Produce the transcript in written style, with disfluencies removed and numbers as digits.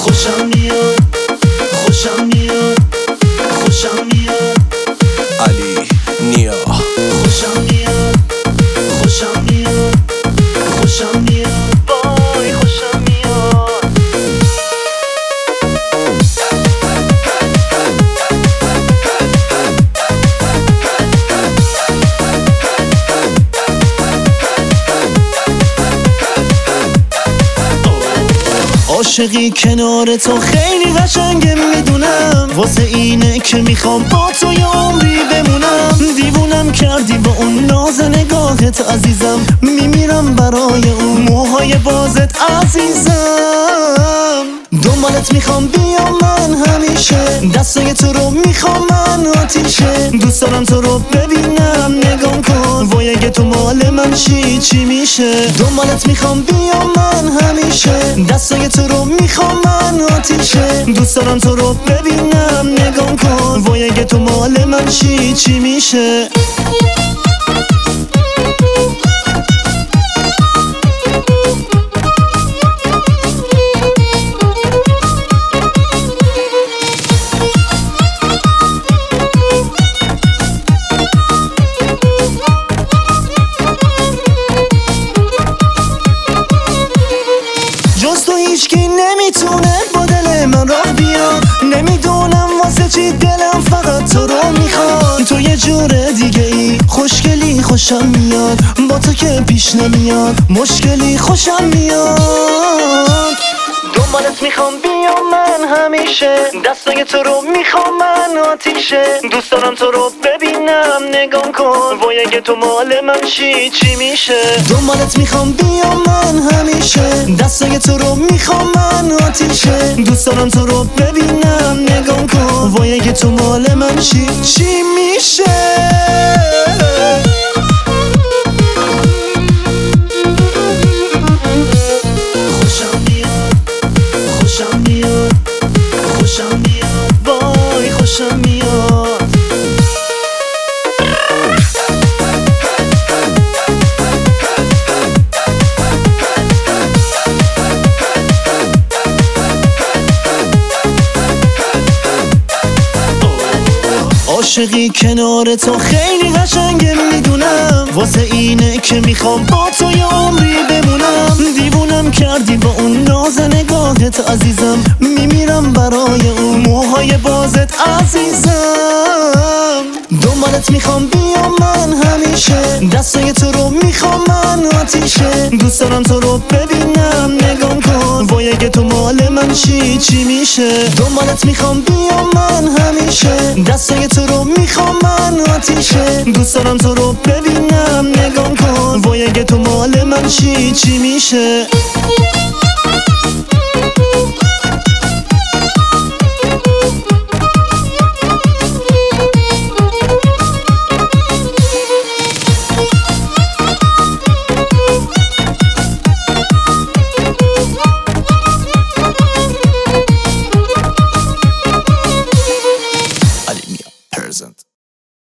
خوشم میاد خوشم میاد خوشم میاد علی نیا خوشم میاد خوشم میاد خوشم میاد وای خوشم میاد عاشقی کنار تو خیلی قشنگه میدونم، واسه اینه که میخوام با تو یه عمری بمونم. دیوونم کردی با اون ناز نگاهت عزیزم، میمیرم برای اون موهای بازت عزیزم. دنبالت میخوام بیام من همیشه، دستای تو رو میخوام من آتیشه. دوست دارم تو رو ببینم نگام کن، وای اگه تو مال من چی میشه. دنبالت میخوام بیام من همیشه، دستای تو رو میخوام من آتیشه. دوست دارم تو رو ببینم نگام کن، وای اگه تو مال من چی میشه. جز تو هیچکی نمیتونه با دل من راه بیاد. نمیدونم واسه چی دلم فقط تو رو میخواد. تو یه جور دیگه ای خوشگلی خوشم میاد، با تو که پیش نمیاد مشکلی خوشم میاد. دنبالت میخوام بیام من همیشه، دستای تو رو میخوام من آتیشه. دوست دارم تو رو ببینم نگام کن، وای اگه تو مال من چی میشه. دنبالت میخوام بیام من همیشه، دستای تو رو میخوام من آتیشه. دوست دارم تو رو ببینم نگام کن، وای اگه تو مال من چی میشه. خوشم میاد خوشم میاد وای خوشم میاد. عاشقی کنار تو خیلی قشنگه میدونم، واسه اینه که میخوام با تو یه عمری بمونم. دیوونم کردی با اون ناز نگاهت عزیزم، میمیرم برای اون موهای بازت عزیزم. دنبالت میخوام بیام من همیشه، دستای تو رو میخوام من آتیشه. دوست دارم تو رو ببینم نگام کن، وای اگه تو مال من چی میشه. دنبالت میخوام بیام من همیشه، دستای تو رو میخوام من آتیشه. دوست دارم تو رو ببینم نگام کن، وای اگه تو مال من چی میشه.